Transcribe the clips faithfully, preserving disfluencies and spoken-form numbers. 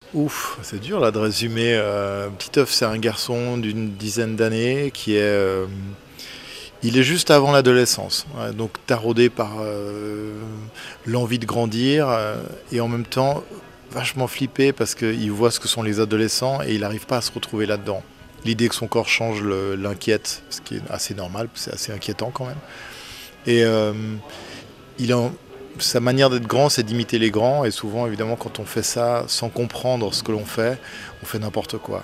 Ouf, c'est dur là de résumer. Euh, Titeuf, c'est un garçon d'une dizaine d'années qui est, euh, il est juste avant l'adolescence, ouais, donc taraudé par euh, l'envie de grandir euh, et en même temps vachement flippé parce qu'il voit ce que sont les adolescents et il n'arrive pas à se retrouver là-dedans. L'idée que son corps change le- l'inquiète, ce qui est assez normal, c'est assez inquiétant quand même. Et euh, il en- sa manière d'être grand, c'est d'imiter les grands. Et souvent, évidemment, quand on fait ça sans comprendre ce que l'on fait, on fait n'importe quoi.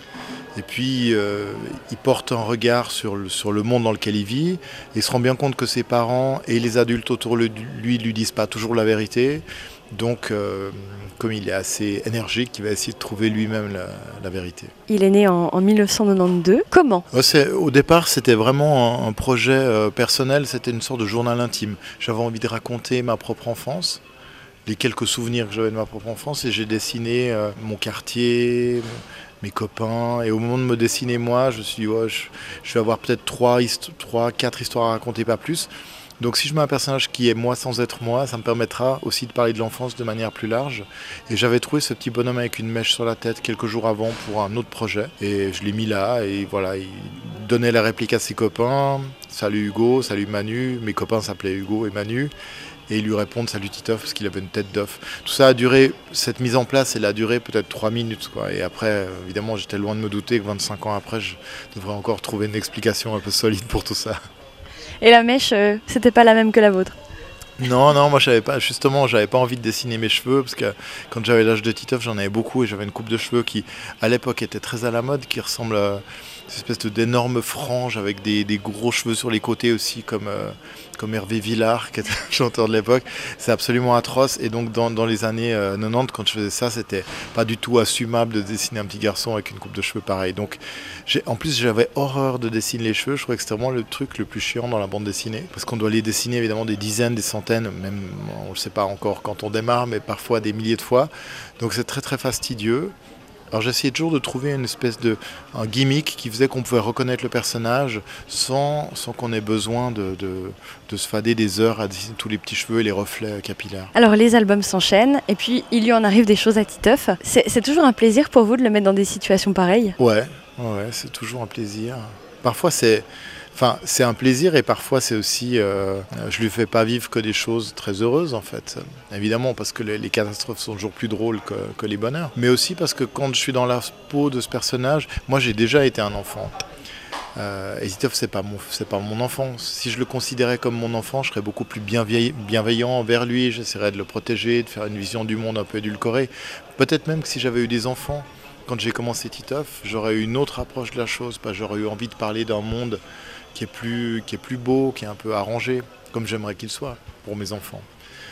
Et puis, euh, il porte un regard sur le, sur le monde dans lequel il vit. Et il se rend bien compte que ses parents et les adultes autour de lui ne lui disent pas toujours la vérité. Donc, euh, comme il est assez énergique, il va essayer de trouver lui-même la, la vérité. Il est né en, en mille neuf cent quatre-vingt-douze. Comment? Ouais, c'est- au départ, c'était vraiment un, un projet euh, personnel, c'était une sorte de journal intime. J'avais envie de raconter ma propre enfance, les quelques souvenirs que j'avais de ma propre enfance, et j'ai dessiné euh, mon quartier, mes copains, et au moment de me dessiner moi, je me suis dit, ouais, je, je vais avoir peut-être trois, histo- trois, quatre histoires à raconter, pas plus. Donc si je mets un personnage qui est moi sans être moi, ça me permettra aussi de parler de l'enfance de manière plus large. Et j'avais trouvé ce petit bonhomme avec une mèche sur la tête quelques jours avant pour un autre projet. Et je l'ai mis là, et voilà, il donnait la réplique à ses copains. Salut Hugo, salut Manu. Mes copains s'appelaient Hugo et Manu. Et ils lui répondent salut Titeuf parce qu'il avait une tête d'œuf. Tout ça a duré, cette mise en place, elle a duré peut-être trois minutes, quoi. Et après, euh, évidemment, j'étais loin de me douter que vingt-cinq ans après, je devrais encore trouver une explication un peu solide pour tout ça. Et la mèche, euh, c'était pas la même que la vôtre? Non, non, moi j'avais pas, justement, j'avais pas envie de dessiner mes cheveux parce que quand j'avais l'âge de Titeuf, j'en avais beaucoup et j'avais une coupe de cheveux qui, à l'époque, était très à la mode, qui ressemble à une espèce de- d'énormes franges avec des, des gros cheveux sur les côtés aussi, comme, euh, comme Hervé Villard, qui était un chanteur de l'époque. C'est absolument atroce et donc dans, dans les années euh, quatre-vingt-dix, quand je faisais ça, c'était pas du tout assumable de dessiner un petit garçon avec une coupe de cheveux pareille. Donc, j'ai- en plus, j'avais horreur de dessiner les cheveux. Je trouvais que c'était vraiment le truc le plus chiant dans la bande dessinée. Parce qu'on doit les dessiner évidemment des dizaines, des centaines, même on ne le sait pas encore quand on démarre, mais parfois des milliers de fois. Donc c'est très très fastidieux. Alors j'essayais toujours de trouver une espèce de un gimmick qui faisait qu'on pouvait reconnaître le personnage sans, sans qu'on ait besoin de, de, de se fader des heures à dessiner tous les petits cheveux et les reflets capillaires. Alors les albums s'enchaînent, et puis il lui en arrive des choses à Titeuf. C'est c'est toujours un plaisir pour vous de le mettre dans des situations pareilles? Ouais, ouais, c'est toujours un plaisir. Parfois c'est, enfin, c'est un plaisir et parfois c'est aussi, euh, je lui fais pas vivre que des choses très heureuses en fait. Évidemment parce que les, les catastrophes sont toujours plus drôles que, que les bonheurs. Mais aussi parce que quand je suis dans la peau de ce personnage, moi j'ai déjà été un enfant. Euh, et Titeuf, c'est pas mon, c'est pas mon enfant. Si je le considérais comme mon enfant, je serais beaucoup plus bienveillant, bienveillant envers lui. J'essaierais de le protéger, de faire une vision du monde un peu édulcorée. Peut-être même que si j'avais eu des enfants, quand j'ai commencé Titeuf, j'aurais eu une autre approche de la chose. Pas, j'aurais eu envie de parler d'un monde qui est plus, qui est plus beau, qui est un peu arrangé, comme j'aimerais qu'il soit pour mes enfants.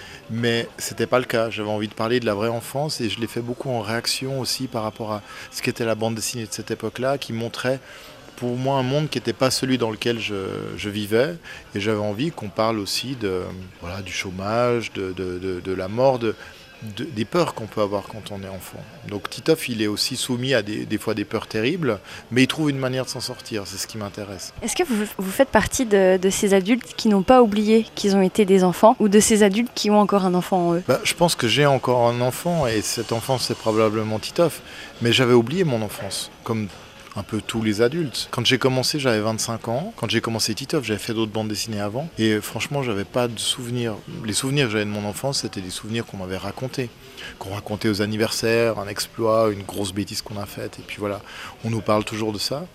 Mais c'était pas le cas. J'avais envie de parler de la vraie enfance et je l'ai fait beaucoup en réaction aussi par rapport à ce qu'était la bande dessinée de cette époque-là, qui montrait pour moi un monde qui n'était pas celui dans lequel je, je vivais. Et j'avais envie qu'on parle aussi de, voilà, du chômage, de, de, de, de la mort, de, de- des peurs qu'on peut avoir quand on est enfant. Donc Titeuf, il est aussi soumis à des, des fois des peurs terribles, mais il trouve une manière de s'en sortir. C'est ce qui m'intéresse. Est-ce que vous, vous faites partie de, de ces adultes qui n'ont pas oublié qu'ils ont été des enfants, ou de ces adultes qui ont encore un enfant en eux? Bah, je pense que j'ai encore un enfant et cet enfant c'est probablement Titeuf, mais j'avais oublié mon enfance, comme un peu tous les adultes. Quand j'ai commencé, j'avais vingt-cinq ans. Quand j'ai commencé Titeuf, j'avais fait d'autres bandes dessinées avant. Et franchement, j'avais pas de souvenirs. Les souvenirs que j'avais de mon enfance, c'était des souvenirs qu'on m'avait racontés. Qu'on racontait aux anniversaires, un exploit, une grosse bêtise qu'on a faite. Et puis voilà, on nous parle toujours de ça.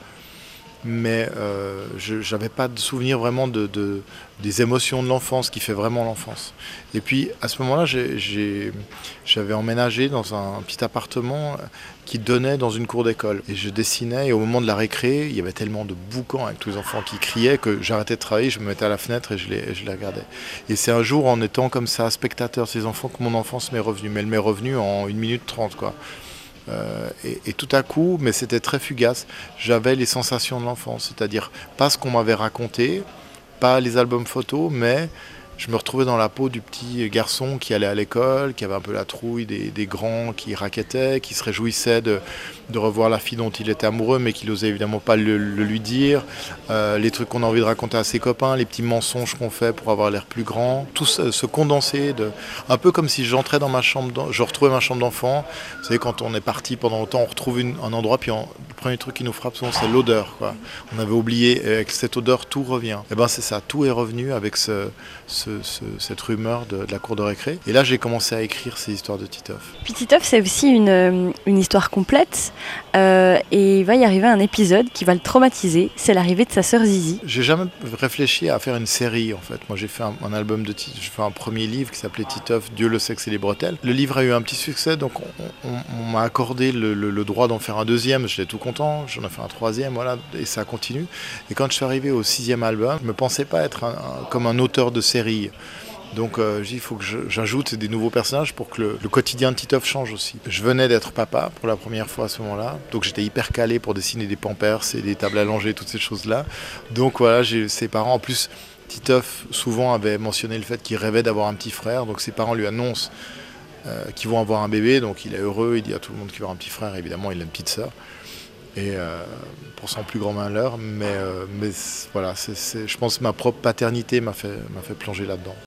Mais euh, je n'avais pas de souvenir vraiment de, de- des émotions de l'enfance, qui fait vraiment l'enfance. Et puis à ce moment-là, j'ai- j'ai- j'avais emménagé dans un petit appartement qui donnait dans une cour d'école. Et je dessinais, et au moment de la récré, il y avait tellement de boucans avec tous les enfants qui criaient que j'arrêtais de travailler, je me mettais à la fenêtre et je les, je les regardais. Et c'est un jour, en étant comme ça, spectateur de ces enfants, que mon enfance m'est revenue. Mais elle m'est revenue en une minute trente, quoi. Euh, et, et tout à coup, mais c'était très fugace, j'avais les sensations de l'enfance, c'est-à-dire pas ce qu'on m'avait raconté, pas les albums photos, mais Je me retrouvais dans la peau du petit garçon qui allait à l'école, qui avait un peu la trouille des, des grands qui raquettaient, qui se réjouissait de, de revoir la fille dont il était amoureux, mais qui n'osait évidemment pas le, le lui dire. Euh, les trucs qu'on a envie de raconter à ses copains, les petits mensonges qu'on fait pour avoir l'air plus grand. Tout se, se condenser, de, un peu comme si j'entrais dans ma chambre, je retrouvais ma chambre d'enfant. Vous savez, quand on est parti pendant longtemps, on retrouve une, un endroit, puis on, le premier truc qui nous frappe souvent, c'est l'odeur, quoi. On avait oublié, et avec cette odeur, tout revient. Et ben c'est ça, tout est revenu avec ce, ce, ce, cette rumeur de, de la cour de récré. Et là, j'ai commencé à écrire ces histoires de Titeuf. Puis Titeuf, c'est aussi une, une histoire complète. Euh, et il va y arriver un épisode qui va le traumatiser. C'est l'arrivée de sa sœur Zizi. J'ai jamais réfléchi à faire une série, en fait. Moi, j'ai fait un, un album de Titeuf. J'ai fait un premier livre qui s'appelait Titeuf, Dieu, le sexe et les bretelles. Le livre a eu un petit succès, donc on, on, on m'a accordé le, le, le droit d'en faire un deuxième. J'étais tout content. J'en ai fait un troisième, voilà. Et ça continue. Et quand je suis arrivé au sixième album, je ne me pensais pas être un, un, comme un auteur de série. Donc euh, il faut que je, j'ajoute des nouveaux personnages pour que le, le quotidien de Titeuf change aussi. Je venais d'être papa pour la première fois à ce moment-là, donc j'étais hyper calé pour dessiner des pampers et des tables à langer, toutes ces choses-là. Donc voilà, j'ai ses parents, en plus Titeuf souvent avait mentionné le fait qu'il rêvait d'avoir un petit frère, donc ses parents lui annoncent euh, qu'ils vont avoir un bébé, donc il est heureux, il dit à tout le monde qu'il va avoir un petit frère, évidemment il a une petite sœur. Et euh, pour son plus grand malheur, mais, euh, mais voilà, c'est, c'est, je pense que ma propre paternité m'a fait, m'a fait plonger là-dedans.